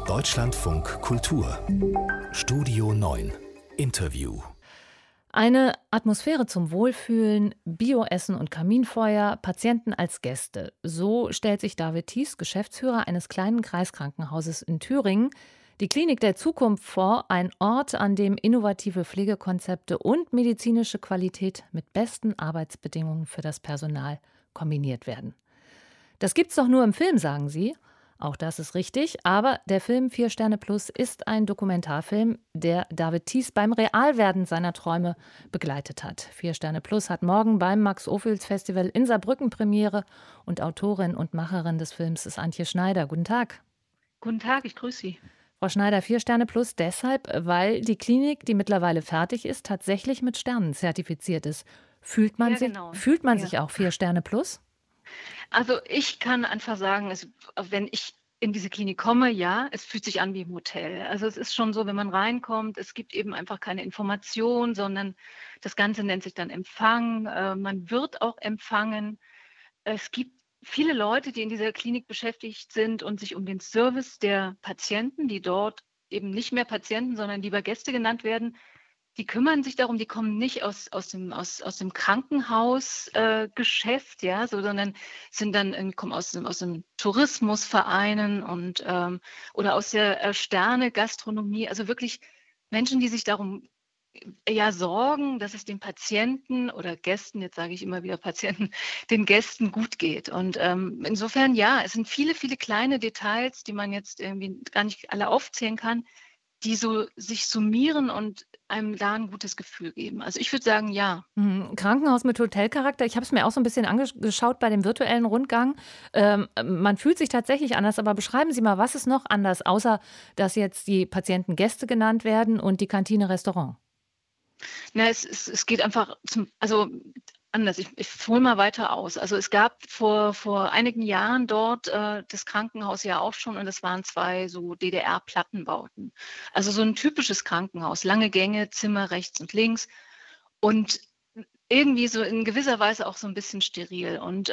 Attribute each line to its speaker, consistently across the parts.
Speaker 1: Deutschlandfunk Kultur Studio 9 Interview.
Speaker 2: Eine Atmosphäre zum Wohlfühlen, Bioessen und Kaminfeuer, Patienten als Gäste. So stellt sich David Thies, Geschäftsführer eines kleinen Kreiskrankenhauses in Thüringen, die Klinik der Zukunft vor, ein Ort, an dem innovative Pflegekonzepte und medizinische Qualität mit besten Arbeitsbedingungen für das Personal kombiniert werden. Das gibt's doch nur im Film, sagen Sie. Auch das ist richtig, aber der Film 4 Sterne Plus ist ein Dokumentarfilm, der David Thies beim Realwerden seiner Träume begleitet hat. 4 Sterne Plus hat morgen beim Max-Ophüls-Festival in Saarbrücken Premiere und Autorin und Macherin des Films ist Antje Schneider. Guten Tag.
Speaker 3: Guten Tag, ich grüße Sie.
Speaker 2: Frau Schneider, 4 Sterne Plus deshalb, weil die Klinik, die mittlerweile fertig ist, tatsächlich mit Sternen zertifiziert ist. Fühlt man sich auch 4 Sterne Plus?
Speaker 3: Also ich kann einfach sagen, wenn ich in diese Klinik komme, ja, es fühlt sich an wie im Hotel. Also es ist schon so, wenn man reinkommt, es gibt eben einfach keine Information, sondern das Ganze nennt sich dann Empfang. Man wird auch empfangen. Es gibt viele Leute, die in dieser Klinik beschäftigt sind und sich um den Service der Patienten, die dort eben nicht mehr Patienten, sondern lieber Gäste genannt werden, die kümmern sich darum, die kommen nicht aus dem Krankenhausgeschäft, ja, sondern kommen aus dem Tourismusvereinen und oder aus der Sterne-Gastronomie, also wirklich Menschen, die sich darum sorgen, dass es den Patienten oder Gästen, jetzt sage ich immer wieder Patienten, den Gästen gut geht. Und insofern, ja, es sind viele, viele kleine Details, die man jetzt irgendwie gar nicht alle aufzählen kann, die so sich summieren und einem da ein gutes Gefühl geben. Also ich würde sagen, ja.
Speaker 2: Krankenhaus mit Hotelcharakter. Ich habe es mir auch so ein bisschen angeschaut bei dem virtuellen Rundgang. Man fühlt sich tatsächlich anders, aber beschreiben Sie mal, was ist noch anders, außer dass jetzt die Patienten Gäste genannt werden und die Kantine Restaurant?
Speaker 3: Na, es geht einfach anders. Ich hole mal weiter aus. Also es gab vor einigen Jahren dort das Krankenhaus ja auch schon und es waren 2 so DDR-Plattenbauten. Also so ein typisches Krankenhaus, lange Gänge, Zimmer rechts und links und irgendwie so in gewisser Weise auch so ein bisschen steril. Und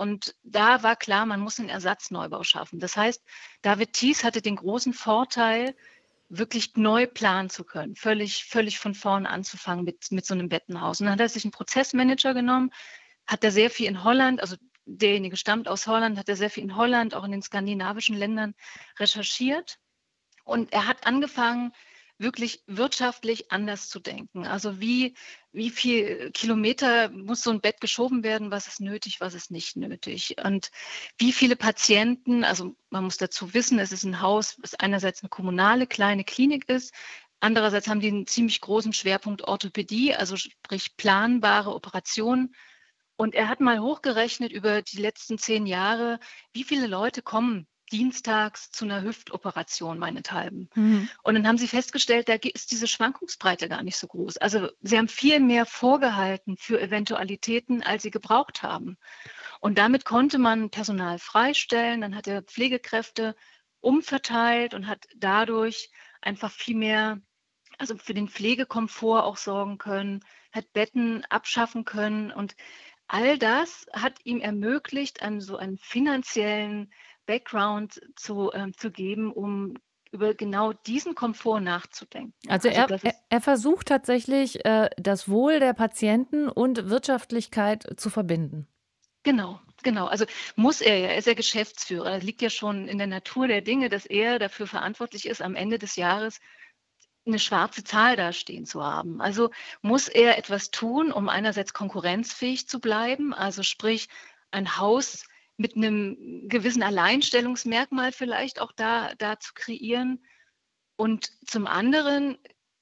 Speaker 3: da war klar, man muss einen Ersatzneubau schaffen. Das heißt, David Thies hatte den großen Vorteil, wirklich neu planen zu können, völlig von vorn anzufangen mit so einem Bettenhaus. Und dann hat er sich einen Prozessmanager genommen, hat er sehr viel in Holland, also derjenige stammt aus Holland, hat er sehr viel in Holland, auch in den skandinavischen Ländern recherchiert. Und er hat angefangen, wirklich wirtschaftlich anders zu denken. Also wie viel Kilometer muss so ein Bett geschoben werden, was ist nötig, was ist nicht nötig. Und wie viele Patienten, also man muss dazu wissen, es ist ein Haus, das einerseits eine kommunale kleine Klinik ist, andererseits haben die einen ziemlich großen Schwerpunkt Orthopädie, also sprich planbare Operationen. Und er hat mal hochgerechnet über die letzten 10 Jahre, wie viele Leute kommen dienstags zu einer Hüftoperation meinethalben. Und dann haben sie festgestellt, da ist diese Schwankungsbreite gar nicht so groß. Also sie haben viel mehr vorgehalten für Eventualitäten, als sie gebraucht haben. Und damit konnte man Personal freistellen, dann hat er Pflegekräfte umverteilt und hat dadurch einfach viel mehr, also für den Pflegekomfort auch sorgen können, hat Betten abschaffen können und all das hat ihm ermöglicht, so einen finanziellen Background zu geben, um über genau diesen Komfort nachzudenken.
Speaker 2: Also er versucht tatsächlich, das Wohl der Patienten und Wirtschaftlichkeit zu verbinden.
Speaker 3: Genau. Also muss er ist ja Geschäftsführer. Es liegt ja schon in der Natur der Dinge, dass er dafür verantwortlich ist, am Ende des Jahres eine schwarze Zahl dastehen zu haben. Also muss er etwas tun, um einerseits konkurrenzfähig zu bleiben, also sprich ein Haus mit einem gewissen Alleinstellungsmerkmal vielleicht auch da zu kreieren. Und zum anderen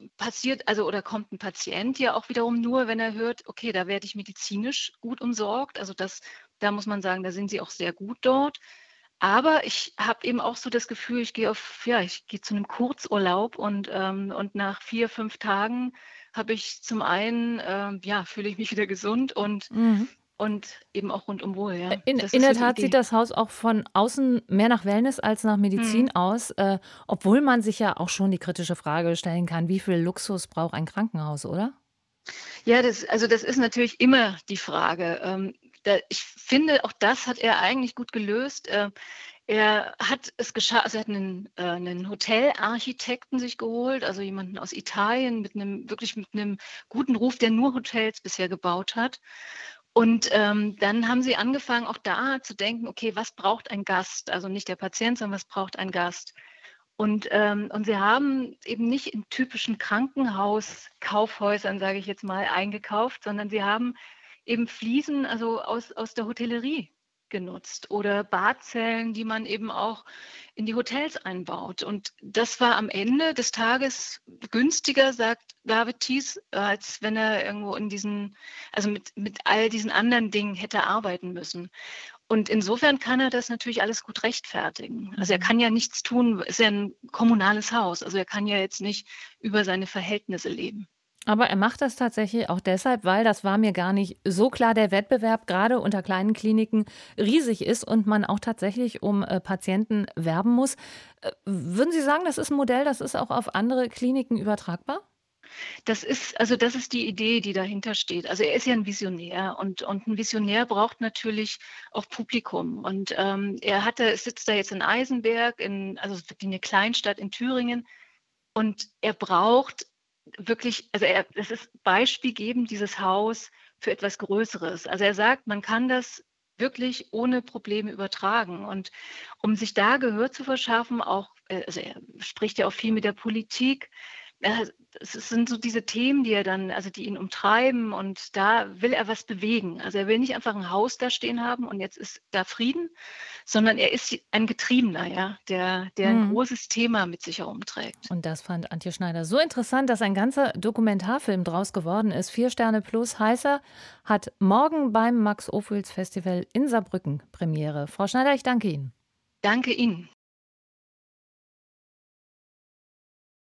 Speaker 3: kommt ein Patient ja auch wiederum nur, wenn er hört, okay, da werde ich medizinisch gut umsorgt. Also da muss man sagen, da sind sie auch sehr gut dort. Aber ich habe eben auch so das Gefühl, ich gehe zu einem Kurzurlaub und nach 4, 5 Tagen habe ich zum einen, fühle ich mich wieder gesund und eben auch rundum wohl, ja.
Speaker 2: In der Tat sieht das Haus auch von außen mehr nach Wellness als nach Medizin aus, obwohl man sich ja auch schon die kritische Frage stellen kann, wie viel Luxus braucht ein Krankenhaus, oder?
Speaker 3: Ja, das ist natürlich immer die Frage. Ich finde, auch das hat er eigentlich gut gelöst. Er hat es geschafft, also er hat einen Hotelarchitekten sich geholt, also jemanden aus Italien mit einem guten Ruf, der nur Hotels bisher gebaut hat. Und dann haben sie angefangen, auch da zu denken, okay, was braucht ein Gast? Also nicht der Patient, sondern was braucht ein Gast? Und sie haben eben nicht in typischen Krankenhauskaufhäusern, sage ich jetzt mal, eingekauft, sondern sie haben eben Fliesen, also aus der Hotellerie genutzt oder Badzellen, die man eben auch in die Hotels einbaut. Und das war am Ende des Tages günstiger, sagt David Thies, als wenn er irgendwo also mit all diesen anderen Dingen hätte arbeiten müssen. Und insofern kann er das natürlich alles gut rechtfertigen. Also er kann ja nichts tun, ist ja ein kommunales Haus. Also er kann ja jetzt nicht über seine Verhältnisse leben.
Speaker 2: Aber er macht das tatsächlich auch deshalb, weil, das war mir gar nicht so klar, der Wettbewerb gerade unter kleinen Kliniken riesig ist und man auch tatsächlich um Patienten werben muss. Würden Sie sagen, das ist ein Modell, das ist auch auf andere Kliniken übertragbar?
Speaker 3: Das ist die Idee, die dahinter steht. Also er ist ja ein Visionär und ein Visionär braucht natürlich auch Publikum. Und sitzt da jetzt in Eisenberg, also wirklich eine Kleinstadt in Thüringen. Und er braucht wirklich, es ist beispielgebend, dieses Haus für etwas Größeres. Also er sagt, man kann das wirklich ohne Probleme übertragen. Und um sich da Gehör zu verschaffen, also er spricht ja auch viel mit der Politik. Es sind so diese Themen, die ihn umtreiben, und da will er was bewegen. Also er will nicht einfach ein Haus da stehen haben und jetzt ist da Frieden, sondern er ist ein Getriebener, ja, der ein großes Thema mit sich herumträgt.
Speaker 2: Und das fand Antje Schneider so interessant, dass ein ganzer Dokumentarfilm draus geworden ist. 4 Sterne plus heißt er, hat morgen beim Max-Ophüls Festival in Saarbrücken Premiere. Frau Schneider, ich danke Ihnen.
Speaker 3: Danke Ihnen.